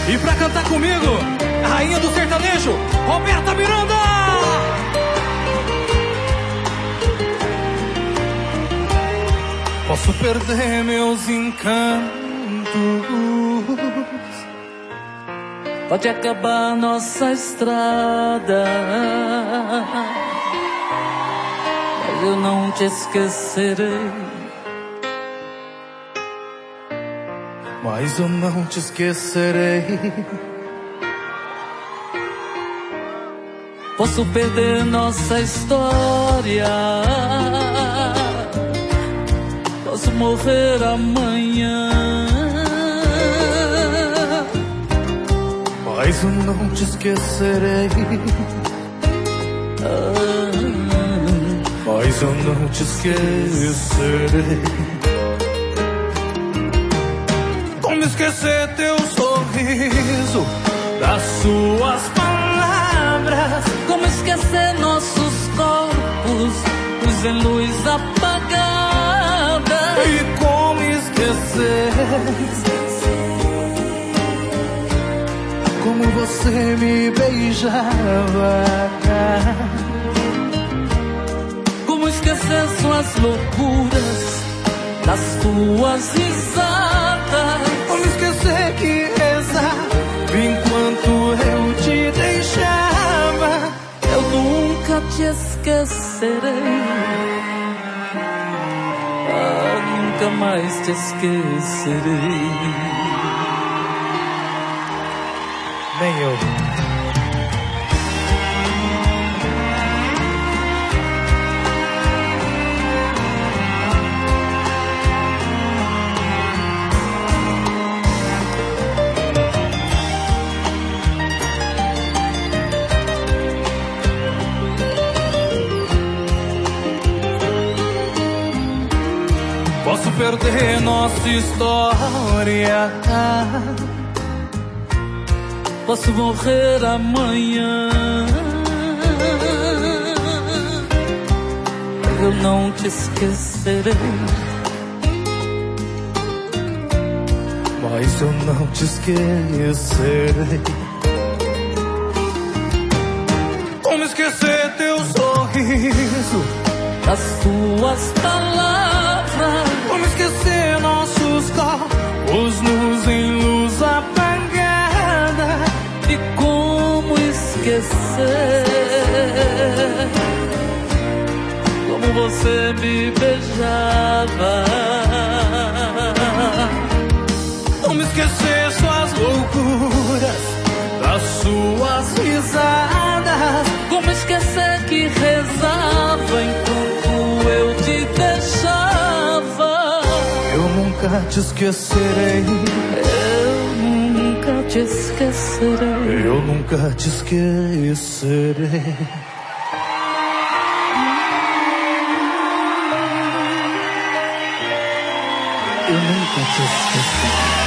E pra cantar comigo, a rainha do sertanejo, Roberta Miranda. Posso perder meus encantos, pode acabar nossa estrada, mas eu não te esquecerei. Mas eu não te esquecerei. Posso perder nossa história, posso morrer amanhã, mas eu não te esquecerei. Mas eu não te esquecerei. Como esquecer teu sorriso, das suas palavras? Como esquecer nossos corpos, luz em luz apagada? E como esquecer como você me beijava? Como esquecer suas loucuras, das tuas risadas? Como esquecer que rezava enquanto eu te deixava? Eu nunca te esquecerei, nunca mais te esquecerei. Nem eu. Posso perder nossa história, posso morrer amanhã, eu não te esquecerei. Mas eu não te esquecerei. Como esquecer teu sorriso, das tuas palavras? Como esquecer nossos corpos nus em luz apagada? E como esquecer como você me beijava? Como esquecer suas loucuras, das suas risadas? Como esquecer que rezava enquanto eu te deixava? Eu nunca te esquecerei. Eu nunca te esquecerei. Eu nunca te esquecerei. Eu nunca te esquecerei.